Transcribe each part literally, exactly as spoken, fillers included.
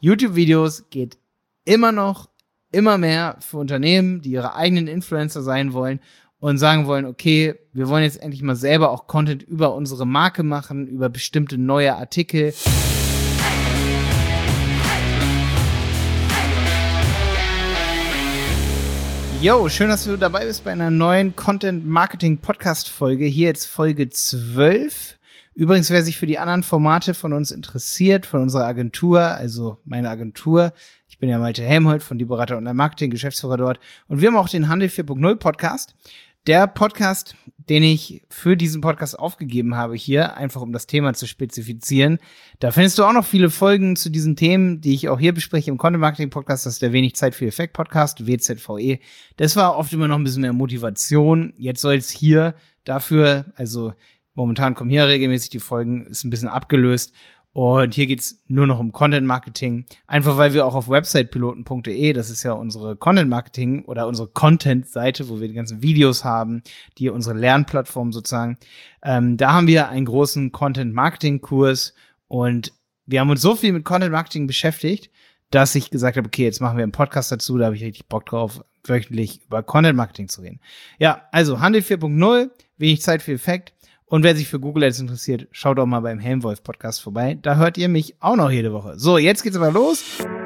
YouTube-Videos geht immer noch, immer mehr für Unternehmen, die ihre eigenen Influencer sein wollen und sagen wollen, okay, wir wollen jetzt endlich mal selber auch Content über unsere Marke machen, über bestimmte neue Artikel. Yo, schön, dass du dabei bist bei einer neuen Content-Marketing-Podcast-Folge. Hier jetzt Folge zwölf. Übrigens, wer sich für die anderen Formate von uns interessiert, von unserer Agentur, also meine Agentur, ich bin ja Malte Helmholt von Die Berater und Marketing, Geschäftsführer dort. Und wir haben auch den Handel vier punkt null Podcast. Der Podcast, den ich für diesen Podcast aufgegeben habe hier, einfach um das Thema zu spezifizieren. Da findest du auch noch viele Folgen zu diesen Themen, die ich auch hier bespreche im Content Marketing Podcast. Das ist der Wenig Zeit für Effekt Podcast, W Z V E. Das war oft immer noch ein bisschen mehr Motivation. Jetzt soll es hier dafür, also momentan kommen hier regelmäßig die Folgen, ist ein bisschen abgelöst. Und hier geht's nur noch um Content Marketing. Einfach weil wir auch auf websitepiloten punkt de, das ist ja unsere Content Marketing oder unsere Content-Seite, wo wir die ganzen Videos haben, die unsere Lernplattform sozusagen. Ähm, da haben wir einen großen Content Marketing Kurs und wir haben uns so viel mit Content Marketing beschäftigt, dass ich gesagt habe, okay, jetzt machen wir einen Podcast dazu, da habe ich richtig Bock drauf, wöchentlich über Content Marketing zu reden. Ja, also Handel vier punkt null, wenig Zeit für Effekt. Und wer sich für Google Ads interessiert, schaut auch mal beim Helmwolf Podcast vorbei. Da hört ihr mich auch noch jede Woche. So, jetzt geht's aber los.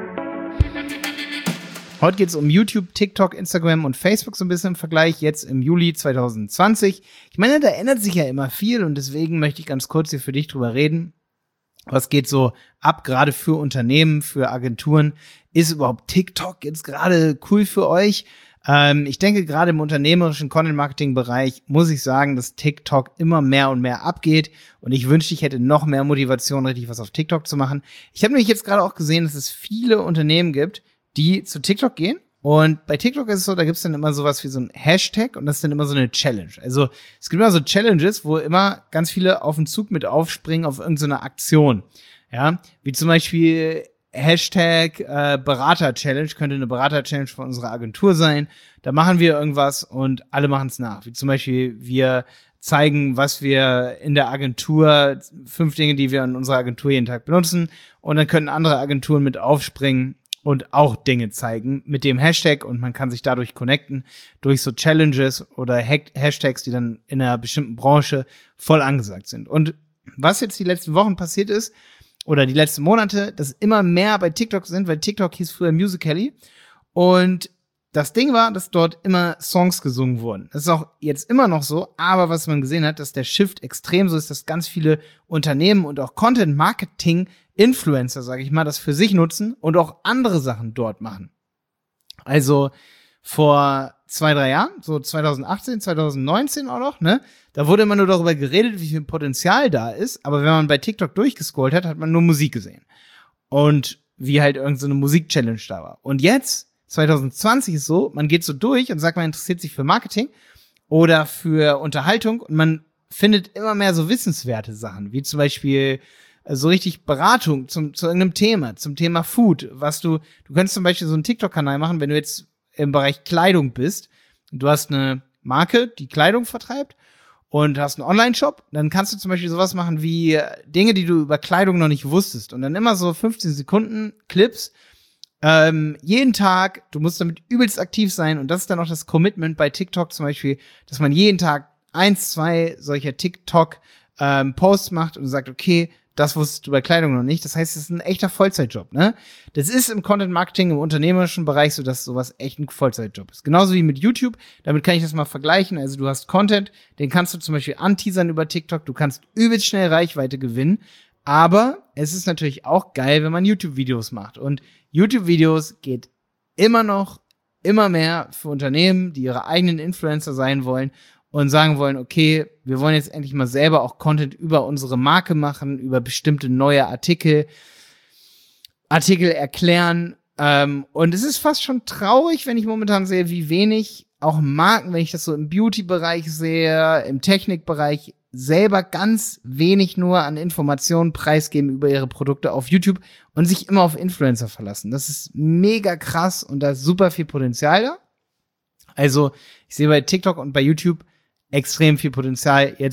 Heute geht's um YouTube, TikTok, Instagram und Facebook so ein bisschen im Vergleich. Jetzt im Juli zwanzig zwanzig. Ich meine, da ändert sich ja immer viel und deswegen möchte ich ganz kurz hier für dich drüber reden. Was geht so ab, gerade für Unternehmen, für Agenturen? Ist überhaupt TikTok jetzt gerade cool für euch? Ähm, ich denke, gerade im unternehmerischen Content-Marketing-Bereich muss ich sagen, dass TikTok immer mehr und mehr abgeht und ich wünschte, ich hätte noch mehr Motivation, richtig was auf TikTok zu machen. Ich habe nämlich jetzt gerade auch gesehen, dass es viele Unternehmen gibt, die zu TikTok gehen und bei TikTok ist es so, da gibt es dann immer sowas wie so ein Hashtag und das ist dann immer so eine Challenge. Also es gibt immer so Challenges, wo immer ganz viele auf den Zug mit aufspringen auf irgendeine Aktion. Ja, wie zum Beispiel Hashtag äh, Berater-Challenge, könnte eine Berater-Challenge von unserer Agentur sein. Da machen wir irgendwas und alle machen es nach. Wie zum Beispiel, wir zeigen, was wir in der Agentur, fünf Dinge, die wir in unserer Agentur jeden Tag benutzen. Und dann können andere Agenturen mit aufspringen und auch Dinge zeigen mit dem Hashtag und man kann sich dadurch connecten durch so Challenges oder Ha- Hashtags, die dann in einer bestimmten Branche voll angesagt sind. Und was jetzt die letzten Wochen passiert ist, oder die letzten Monate, dass immer mehr bei TikTok sind, weil TikTok hieß früher Musical.ly und das Ding war, dass dort immer Songs gesungen wurden. Das ist auch jetzt immer noch so, aber was man gesehen hat, dass der Shift extrem so ist, dass ganz viele Unternehmen und auch Content-Marketing-Influencer, sage ich mal, das für sich nutzen und auch andere Sachen dort machen. Also vor zwei, drei Jahren, so zwanzig achtzehn, zwanzig neunzehn auch noch, ne? Da wurde immer nur darüber geredet, wie viel Potenzial da ist, aber wenn man bei TikTok durchgescrollt hat, hat man nur Musik gesehen. Und wie halt irgendeine so eine Musik-Challenge da war. Und jetzt, zwanzig zwanzig ist so, man geht so durch und sagt, man interessiert sich für Marketing oder für Unterhaltung und man findet immer mehr so wissenswerte Sachen, wie zum Beispiel so richtig Beratung zum, zu irgendeinem Thema, zum Thema Food, was du, du könntest zum Beispiel so einen TikTok-Kanal machen, wenn du jetzt im Bereich Kleidung bist, du hast eine Marke, die Kleidung vertreibt und hast einen Online-Shop, dann kannst du zum Beispiel sowas machen wie Dinge, die du über Kleidung noch nicht wusstest und dann immer so fünfzehn Sekunden Clips, ähm, jeden Tag, du musst damit übelst aktiv sein und das ist dann auch das Commitment bei TikTok zum Beispiel, dass man jeden Tag eins, zwei solcher TikTok-Posts ähm, macht und sagt, okay, das wusstest du bei Kleidung noch nicht. Das heißt, es ist ein echter Vollzeitjob, ne? Das ist im Content-Marketing, im unternehmerischen Bereich so, dass sowas echt ein Vollzeitjob ist. Genauso wie mit YouTube. Damit kann ich das mal vergleichen. Also du hast Content, den kannst du zum Beispiel anteasern über TikTok. Du kannst übelst schnell Reichweite gewinnen. Aber es ist natürlich auch geil, wenn man YouTube-Videos macht. Und YouTube-Videos geht immer noch, immer mehr für Unternehmen, die ihre eigenen Influencer sein wollen und sagen wollen, okay, wir wollen jetzt endlich mal selber auch Content über unsere Marke machen, über bestimmte neue Artikel, Artikel erklären. Ähm, und es ist fast schon traurig, wenn ich momentan sehe, wie wenig auch Marken, wenn ich das so im Beauty-Bereich sehe, im Technikbereich, selber ganz wenig nur an Informationen preisgeben über ihre Produkte auf YouTube und sich immer auf Influencer verlassen. Das ist mega krass und da ist super viel Potenzial da. Also ich sehe bei TikTok und bei YouTube extrem viel Potenzial jetzt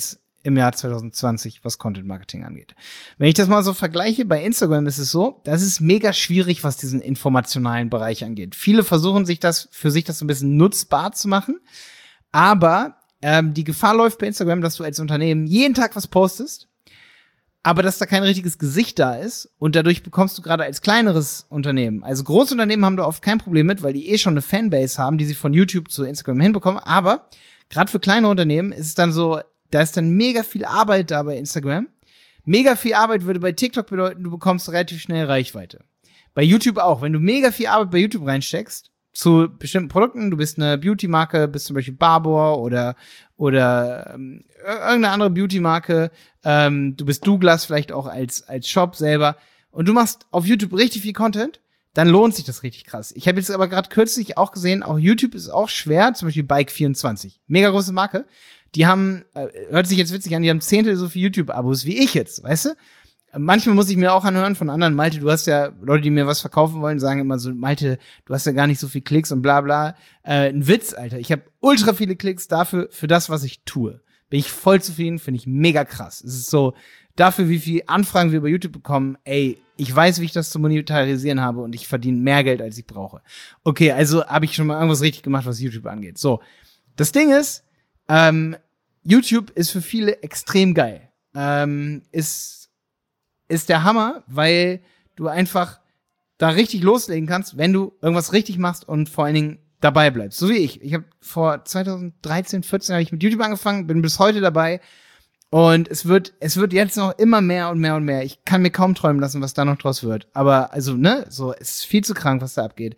im Jahr zwanzig zwanzig, was Content Marketing angeht. Wenn ich das mal so vergleiche, bei Instagram ist es so, das ist mega schwierig, was diesen informationalen Bereich angeht. Viele versuchen sich das, für sich das so ein bisschen nutzbar zu machen, aber ähm, die Gefahr läuft bei Instagram, dass du als Unternehmen jeden Tag was postest, aber dass da kein richtiges Gesicht da ist und dadurch bekommst du gerade als kleineres Unternehmen, also Großunternehmen haben da oft kein Problem mit, weil die eh schon eine Fanbase haben, die sie von YouTube zu Instagram hinbekommen, aber gerade für kleine Unternehmen ist es dann so, da ist dann mega viel Arbeit da bei Instagram. Mega viel Arbeit würde bei TikTok bedeuten, du bekommst relativ schnell Reichweite. Bei YouTube auch. Wenn du mega viel Arbeit bei YouTube reinsteckst, zu bestimmten Produkten, du bist eine Beauty-Marke, bist zum Beispiel Barbour oder oder ähm, irgendeine andere Beauty-Marke, ähm, du bist Douglas vielleicht auch als als Shop selber und du machst auf YouTube richtig viel Content, dann lohnt sich das richtig krass. Ich habe jetzt aber gerade kürzlich auch gesehen, auch YouTube ist auch schwer, zum Beispiel Bike vierundzwanzig, mega große Marke. Die haben, äh, hört sich jetzt witzig an, die haben Zehntel so viele YouTube-Abos wie ich jetzt, weißt du? Manchmal muss ich mir auch anhören von anderen, Malte, du hast ja, Leute, die mir was verkaufen wollen, sagen immer so, Malte, du hast ja gar nicht so viel Klicks und bla bla. Äh, ein Witz, Alter. Ich habe ultra viele Klicks dafür, für das, was ich tue. Bin ich voll zufrieden, finde ich mega krass. Es ist so, dafür, wie viele Anfragen wir bei YouTube bekommen, ey, ich weiß, wie ich das zu monetarisieren habe und ich verdiene mehr Geld, als ich brauche. Okay, also habe ich schon mal irgendwas richtig gemacht, was YouTube angeht. So, das Ding ist, Ähm, YouTube ist für viele extrem geil. Ähm, ist, ist der Hammer, weil du einfach da richtig loslegen kannst, wenn du irgendwas richtig machst und vor allen Dingen dabei bleibst. So wie ich. Ich habe vor zwanzig dreizehn, vierzehn habe ich mit YouTube angefangen, bin bis heute dabei und es wird, es wird jetzt noch immer mehr und mehr und mehr. Ich kann mir kaum träumen lassen, was da noch draus wird. Aber also, ne, so, es ist viel zu krank, was da abgeht.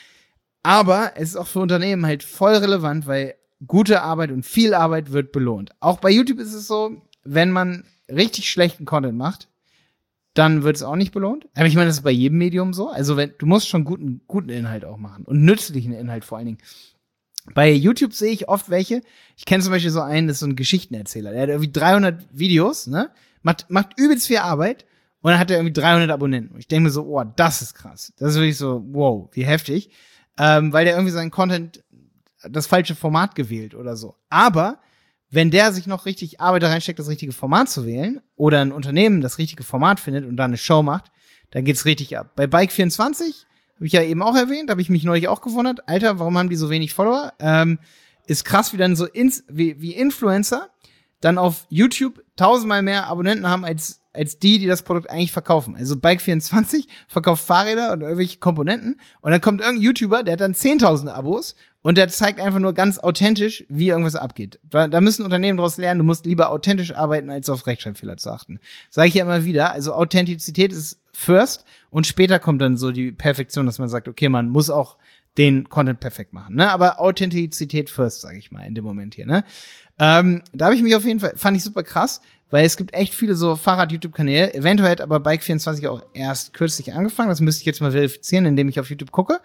Aber es ist auch für Unternehmen halt voll relevant, weil gute Arbeit und viel Arbeit wird belohnt. Auch bei YouTube ist es so, wenn man richtig schlechten Content macht, dann wird es auch nicht belohnt. Aber ich meine, das ist bei jedem Medium so. Also wenn, du musst schon guten, guten Inhalt auch machen und nützlichen Inhalt vor allen Dingen. Bei YouTube sehe ich oft welche. Ich kenne zum Beispiel so einen, das ist so ein Geschichtenerzähler. Der hat irgendwie dreihundert Videos, ne? Macht, macht übelst viel Arbeit und dann hat er irgendwie dreihundert Abonnenten. Und ich denke mir so, oh, das ist krass. Das ist wirklich so, wow, wie heftig. Ähm, weil der irgendwie seinen Content das falsche Format gewählt oder so. Aber wenn der sich noch richtig Arbeit da reinsteckt, das richtige Format zu wählen oder ein Unternehmen das richtige Format findet und da eine Show macht, dann geht's richtig ab. Bei Bike vierundzwanzig habe ich ja eben auch erwähnt, habe ich mich neulich auch gewundert. Alter, warum haben die so wenig Follower? Ähm, ist krass, wie dann so ins, wie, wie Influencer dann auf YouTube tausendmal mehr Abonnenten haben als als die, die das Produkt eigentlich verkaufen. Also Bike vierundzwanzig verkauft Fahrräder und irgendwelche Komponenten und dann kommt irgendein YouTuber, der hat dann zehntausend Abos und der zeigt einfach nur ganz authentisch, wie irgendwas abgeht. Da, da müssen Unternehmen daraus lernen, du musst lieber authentisch arbeiten, als auf Rechtschreibfehler zu achten. Sage ich ja immer wieder. Also Authentizität ist first und später kommt dann so die Perfektion, dass man sagt, okay, man muss auch den Content perfekt machen, ne? Aber Authentizität first, sage ich mal, in dem Moment hier, ne? Ähm, da habe ich mich auf jeden Fall, fand ich super krass, weil es gibt echt viele so Fahrrad-YouTube-Kanäle. Eventuell hat aber Bike vierundzwanzig auch erst kürzlich angefangen. Das müsste ich jetzt mal verifizieren, indem ich auf YouTube gucke.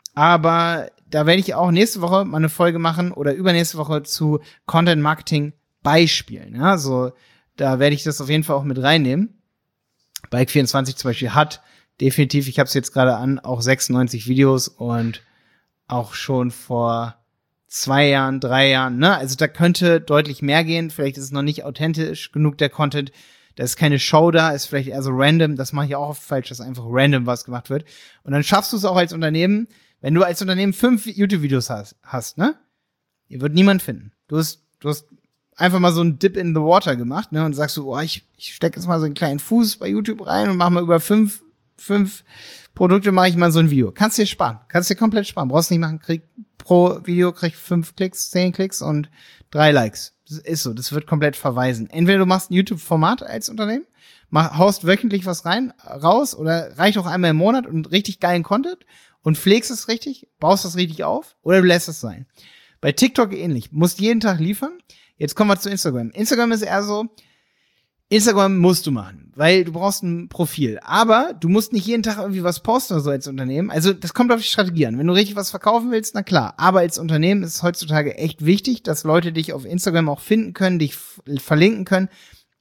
Aber da werde ich auch nächste Woche mal eine Folge machen oder übernächste Woche zu Content-Marketing-Beispielen. Ja, so, da werde ich das auf jeden Fall auch mit reinnehmen. Bike vierundzwanzig zum Beispiel hat definitiv, ich habe es jetzt gerade an, auch sechsundneunzig Videos und auch schon vor zwei Jahren, drei Jahren, ne? Also da könnte deutlich mehr gehen. Vielleicht ist es noch nicht authentisch genug, der Content. Da ist keine Show da, ist vielleicht eher so random. Das mache ich auch oft falsch, dass einfach random was gemacht wird. Und dann schaffst du es auch als Unternehmen, wenn du als Unternehmen fünf YouTube-Videos hast, hast, ne? Ihr wird niemand finden. Du hast, du hast einfach mal so einen Dip in the water gemacht, ne? Und sagst du, oh, ich, ich stecke jetzt mal so einen kleinen Fuß bei YouTube rein und mach mal über fünf, fünf Produkte mache ich mal so ein Video. Kannst dir sparen. Kannst dir komplett sparen. Brauchst nicht machen, krieg pro Video krieg fünf Klicks, zehn Klicks und drei Likes. Das ist so. Das wird komplett verweisen. Entweder du machst ein YouTube-Format als Unternehmen, mach, haust wöchentlich was rein, raus oder reicht auch einmal im Monat und richtig geilen Content und pflegst es richtig, baust das richtig auf oder du lässt es sein. Bei TikTok ähnlich. Musst jeden Tag liefern. Jetzt kommen wir zu Instagram. Instagram ist eher so, Instagram musst du machen, weil du brauchst ein Profil. Aber du musst nicht jeden Tag irgendwie was posten oder so als Unternehmen. Also das kommt auf die Strategie an. Wenn du richtig was verkaufen willst, na klar. Aber als Unternehmen ist es heutzutage echt wichtig, dass Leute dich auf Instagram auch finden können, dich f- verlinken können.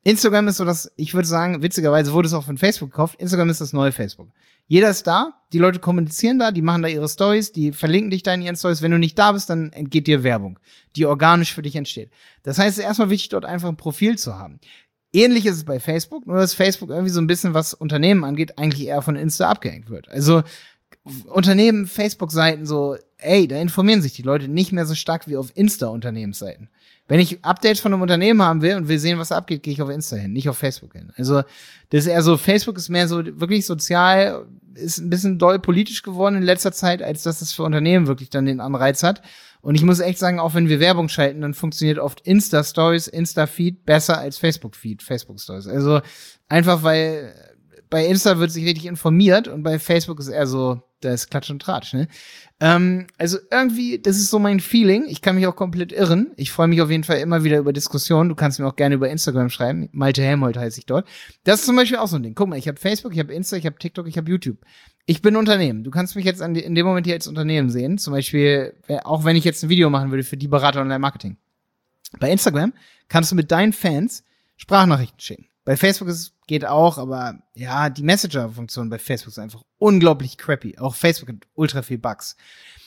Instagram ist so das, ich würde sagen, witzigerweise wurde es auch von Facebook gekauft. Instagram ist das neue Facebook. Jeder ist da, die Leute kommunizieren da, die machen da ihre Stories, die verlinken dich da in ihren Stories. Wenn du nicht da bist, dann entgeht dir Werbung, die organisch für dich entsteht. Das heißt, es ist erstmal wichtig, dort einfach ein Profil zu haben. Ähnlich ist es bei Facebook, nur dass Facebook irgendwie so ein bisschen, was Unternehmen angeht, eigentlich eher von Insta abgehängt wird. Also Unternehmen, Facebook-Seiten so, ey, da informieren sich die Leute nicht mehr so stark wie auf Insta-Unternehmensseiten. Wenn ich Updates von einem Unternehmen haben will und will sehen, was abgeht, gehe ich auf Insta hin, nicht auf Facebook hin. Also das ist eher so, Facebook ist mehr so wirklich sozial, ist ein bisschen doll politisch geworden in letzter Zeit, als dass es für Unternehmen wirklich dann den Anreiz hat. Und ich muss echt sagen, auch wenn wir Werbung schalten, dann funktioniert oft Insta-Stories, Insta-Feed besser als Facebook-Feed, Facebook-Stories. Also einfach, weil bei Insta wird sich richtig informiert und bei Facebook ist eher so, da ist Klatsch und Tratsch, ne? Ähm, also irgendwie, das ist so mein Feeling. Ich kann mich auch komplett irren. Ich freue mich auf jeden Fall immer wieder über Diskussionen. Du kannst mir auch gerne über Instagram schreiben. Malte Helmholt heiße ich dort. Das ist zum Beispiel auch so ein Ding. Guck mal, ich habe Facebook, ich habe Insta, ich habe TikTok, ich habe YouTube. Ich bin Unternehmen. Du kannst mich jetzt an die, in dem Moment hier als Unternehmen sehen. Zum Beispiel, auch wenn ich jetzt ein Video machen würde für die Berater Online-Marketing. Bei Instagram kannst du mit deinen Fans Sprachnachrichten schicken. Bei Facebook ist, geht auch, aber ja, die Messenger-Funktion bei Facebook ist einfach unglaublich crappy. Auch Facebook hat ultra viel Bugs.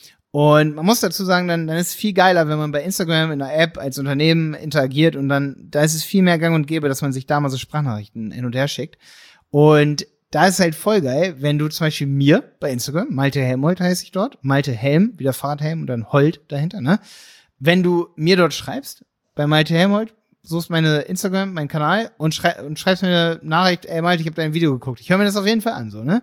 Und man muss dazu sagen, dann, dann ist es viel geiler, wenn man bei Instagram in einer App als Unternehmen interagiert und dann, da ist es viel mehr gang und gäbe, dass man sich da mal so Sprachnachrichten hin und her schickt. Und da ist es halt voll geil, wenn du zum Beispiel mir bei Instagram, Malte Helmholt heiße ich dort, Malte Helm, wie der Fahrradhelm und dann Holt dahinter, ne? Wenn du mir dort schreibst, bei Malte Helmholt, suchst meine Instagram, meinen Kanal und, schrei und schreibst mir eine Nachricht, ey Malte, ich habe dein Video geguckt. Ich höre mir das auf jeden Fall an, so, ne?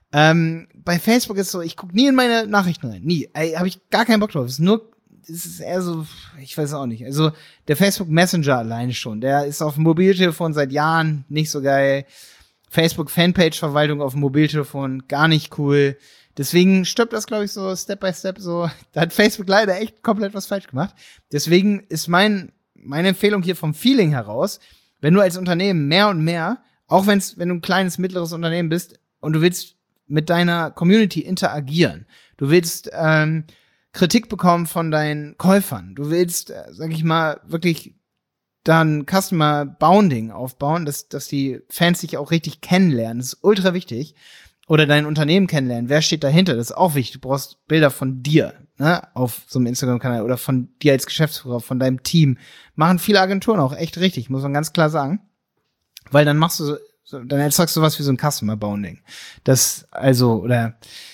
Ähm, bei Facebook ist so, ich gucke nie in meine Nachrichten rein. Nie. Ey, habe ich gar keinen Bock drauf. Es ist nur, es ist eher so, ich weiß auch nicht. Also, der Facebook Messenger alleine schon, der ist auf dem Mobiltelefon seit Jahren nicht so geil. Facebook Fanpage-Verwaltung auf dem Mobiltelefon, gar nicht cool. Deswegen stirbt das, glaube ich, so Step by Step so. Da hat Facebook leider echt komplett was falsch gemacht. Deswegen ist mein Meine Empfehlung hier vom Feeling heraus, wenn du als Unternehmen mehr und mehr, auch wenn's, wenn du ein kleines, mittleres Unternehmen bist und du willst mit deiner Community interagieren, du willst ähm, Kritik bekommen von deinen Käufern, du willst, äh, sag ich mal, wirklich dann Customer Bounding aufbauen, dass, dass die Fans dich auch richtig kennenlernen, das ist ultra wichtig. Oder dein Unternehmen kennenlernen, wer steht dahinter, das ist auch wichtig, du brauchst Bilder von dir, ne, auf so einem Instagram-Kanal oder von dir als Geschäftsführer, von deinem Team. Machen viele Agenturen auch echt richtig, muss man ganz klar sagen. Weil dann machst du so, so dann erzeugst du was wie so ein Customer Bounding. Das, also, oder,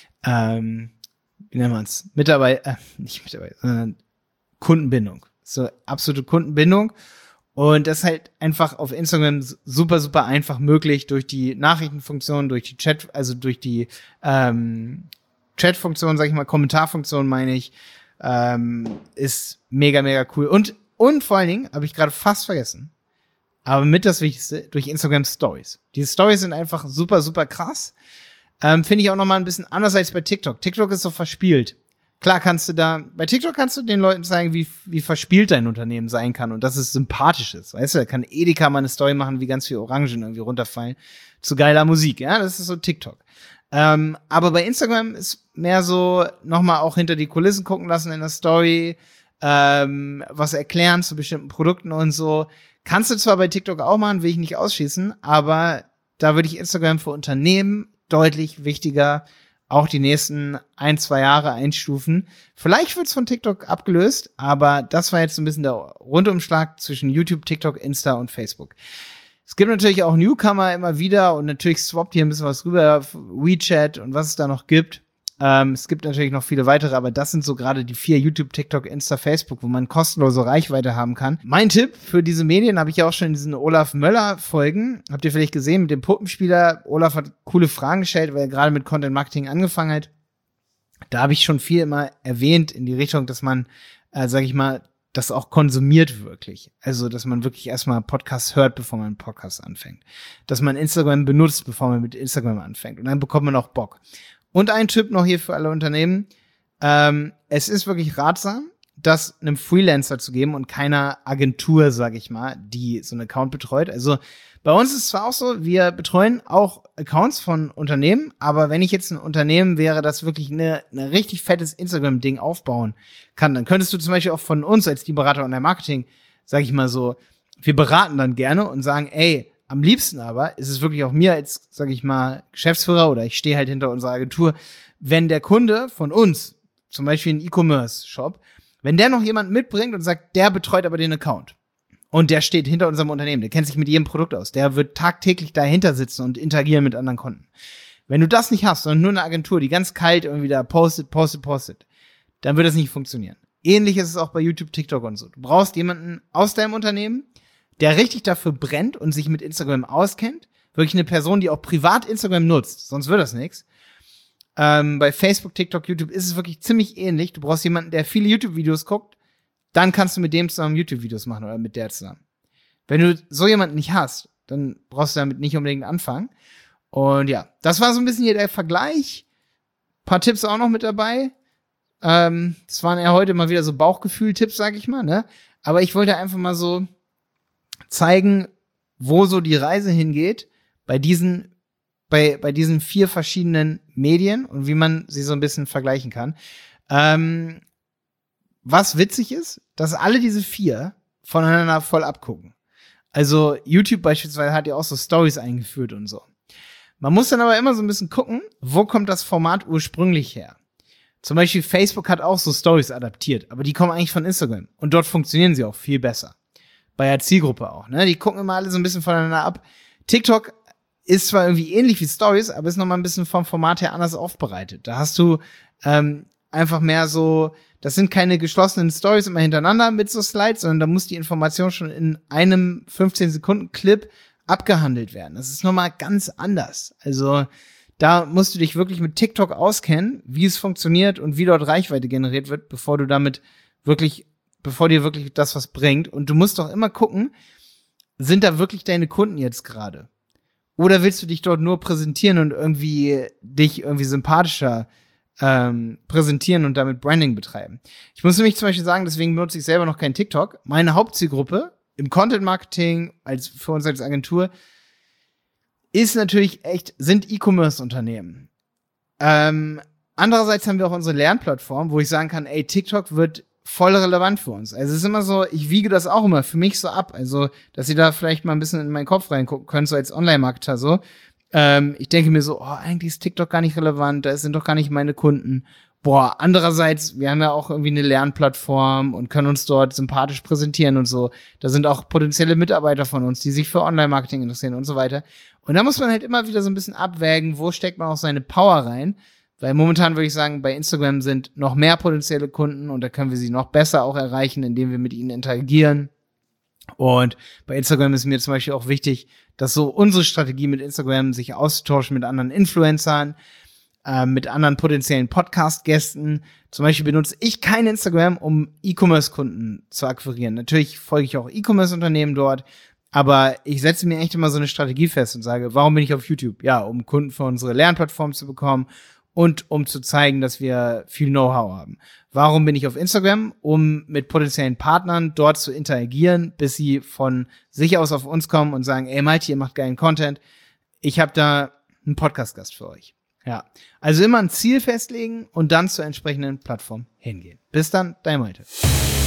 ähm, wie nennt man's? Mitarbeiter, äh, nicht Mitarbeiter, sondern Kundenbindung. So, absolute Kundenbindung. Und das ist halt einfach auf Instagram super, super einfach möglich durch die Nachrichtenfunktion, durch die Chat, also durch die ähm, Chatfunktion, sag ich mal, Kommentarfunktion meine ich, ähm, ist mega, mega cool. Und und vor allen Dingen, habe ich gerade fast vergessen, aber mit das Wichtigste, durch Instagram Stories. Diese Stories sind einfach super, super krass. Ähm, finde ich auch nochmal ein bisschen anders als bei TikTok. TikTok ist so verspielt. Klar kannst du da, bei TikTok kannst du den Leuten zeigen, wie, wie verspielt dein Unternehmen sein kann und dass es sympathisch ist. Weißt du, da kann Edeka mal eine Story machen, wie ganz viele Orangen irgendwie runterfallen zu geiler Musik. Ja, das ist so TikTok. Ähm, aber bei Instagram ist mehr so nochmal auch hinter die Kulissen gucken lassen in der Story, ähm, was erklären zu bestimmten Produkten und so. Kannst du zwar bei TikTok auch machen, will ich nicht ausschließen, aber da würde ich Instagram für Unternehmen deutlich wichtiger auch die nächsten ein, zwei Jahre einstufen. Vielleicht wird's von TikTok abgelöst, aber das war jetzt ein bisschen der Rundumschlag zwischen YouTube, TikTok, Insta und Facebook. Es gibt natürlich auch Newcomer immer wieder und natürlich swappt hier ein bisschen was rüber, WeChat und was es da noch gibt. Ähm, es gibt natürlich noch viele weitere, aber das sind so gerade die vier: YouTube, TikTok, Insta, Facebook, wo man kostenlose Reichweite haben kann. Mein Tipp für diese Medien habe ich ja auch schon in diesen Olaf Möller-Folgen. Habt ihr vielleicht gesehen mit dem Puppenspieler? Olaf hat coole Fragen gestellt, weil er gerade mit Content Marketing angefangen hat. Da habe ich schon viel immer erwähnt in die Richtung, dass man, äh, sag ich mal, das auch konsumiert wirklich. Also, dass man wirklich erstmal Podcasts hört, bevor man einen Podcast anfängt. Dass man Instagram benutzt, bevor man mit Instagram anfängt. Und dann bekommt man auch Bock. Und ein Tipp noch hier für alle Unternehmen. Ähm, es ist wirklich ratsam, das einem Freelancer zu geben und keiner Agentur, sag ich mal, die so einen Account betreut. Also bei uns ist es zwar auch so, wir betreuen auch Accounts von Unternehmen, aber wenn ich jetzt ein Unternehmen wäre, das wirklich eine, eine richtig fettes Instagram-Ding aufbauen kann, dann könntest du zum Beispiel auch von uns als die Berater Online-Marketing, sag ich mal so, wir beraten dann gerne und sagen, ey, am liebsten aber ist es wirklich auch mir als, sag ich mal, Geschäftsführer oder ich stehe halt hinter unserer Agentur, wenn der Kunde von uns, zum Beispiel ein E-Commerce-Shop, wenn der noch jemanden mitbringt und sagt, der betreut aber den Account und der steht hinter unserem Unternehmen, der kennt sich mit jedem Produkt aus, der wird tagtäglich dahinter sitzen und interagieren mit anderen Kunden. Wenn du das nicht hast, sondern nur eine Agentur, die ganz kalt irgendwie da postet, postet, postet, dann wird das nicht funktionieren. Ähnlich ist es auch bei YouTube, TikTok und so. Du brauchst jemanden aus deinem Unternehmen, der richtig dafür brennt und sich mit Instagram auskennt. Wirklich eine Person, die auch privat Instagram nutzt, sonst wird das nichts. Ähm, bei Facebook, TikTok, YouTube ist es wirklich ziemlich ähnlich. Du brauchst jemanden, der viele YouTube-Videos guckt, dann kannst du mit dem zusammen YouTube-Videos machen oder mit der zusammen. Wenn du so jemanden nicht hast, dann brauchst du damit nicht unbedingt anfangen. Und ja, das war so ein bisschen hier der Vergleich. Ein paar Tipps auch noch mit dabei. Ähm, das waren ja heute mal wieder so Bauchgefühl-Tipps, sag ich mal, ne? Aber ich wollte einfach mal so zeigen, wo so die Reise hingeht bei diesen, bei, bei diesen vier verschiedenen Medien und wie man sie so ein bisschen vergleichen kann. Ähm, was witzig ist, dass alle diese vier voneinander voll abgucken. Also YouTube beispielsweise hat ja auch so Stories eingeführt und so. Man muss dann aber immer so ein bisschen gucken, wo kommt das Format ursprünglich her? Zum Beispiel Facebook hat auch so Stories adaptiert, aber die kommen eigentlich von Instagram. Und dort funktionieren sie auch viel besser. Bei der Zielgruppe auch, ne? Die gucken immer alle so ein bisschen voneinander ab. TikTok ist zwar irgendwie ähnlich wie Stories, aber ist nochmal ein bisschen vom Format her anders aufbereitet. Da hast du ähm, einfach mehr so, das sind keine geschlossenen Stories immer hintereinander mit so Slides, sondern da muss die Information schon in einem fünfzehn Sekunden Clip abgehandelt werden. Das ist nochmal ganz anders. Also da musst du dich wirklich mit TikTok auskennen, wie es funktioniert und wie dort Reichweite generiert wird, bevor du damit wirklich, bevor dir wirklich das was bringt. Und du musst doch immer gucken, sind da wirklich deine Kunden jetzt gerade? Oder willst du dich dort nur präsentieren und irgendwie dich irgendwie sympathischer ähm, präsentieren und damit Branding betreiben? Ich muss nämlich zum Beispiel sagen, deswegen benutze ich selber noch kein TikTok. Meine Hauptzielgruppe im Content-Marketing, als für uns als Agentur, ist natürlich echt, sind E-Commerce-Unternehmen. Ähm, andererseits haben wir auch unsere Lernplattform, wo ich sagen kann, ey, TikTok wird voll relevant für uns. Also es ist immer so, ich wiege das auch immer für mich so ab. Also, dass ihr da vielleicht mal ein bisschen in meinen Kopf reingucken könnt, so als Online-Marketer so. Ähm, ich denke mir so, oh, eigentlich ist TikTok gar nicht relevant, da sind doch gar nicht meine Kunden. Boah, andererseits, wir haben ja auch irgendwie eine Lernplattform und können uns dort sympathisch präsentieren und so. Da sind auch potenzielle Mitarbeiter von uns, die sich für Online-Marketing interessieren und so weiter. Und da muss man halt immer wieder so ein bisschen abwägen, wo steckt man auch seine Power rein. Weil momentan würde ich sagen, bei Instagram sind noch mehr potenzielle Kunden und da können wir sie noch besser auch erreichen, indem wir mit ihnen interagieren. Und bei Instagram ist mir zum Beispiel auch wichtig, dass so unsere Strategie mit Instagram sich auszutauschen mit anderen Influencern, äh, mit anderen potenziellen Podcast-Gästen. Zum Beispiel benutze ich kein Instagram, um E-Commerce-Kunden zu akquirieren. Natürlich folge ich auch E-Commerce-Unternehmen dort, aber ich setze mir echt immer so eine Strategie fest und sage, warum bin ich auf YouTube? Ja, um Kunden für unsere Lernplattform zu bekommen und um zu zeigen, dass wir viel Know-how haben. Warum bin ich auf Instagram? Um mit potenziellen Partnern dort zu interagieren, bis sie von sich aus auf uns kommen und sagen, ey Malte, ihr macht geilen Content. Ich habe da einen Podcast-Gast für euch. Ja, also immer ein Ziel festlegen und dann zur entsprechenden Plattform hingehen. Bis dann, dein Malte.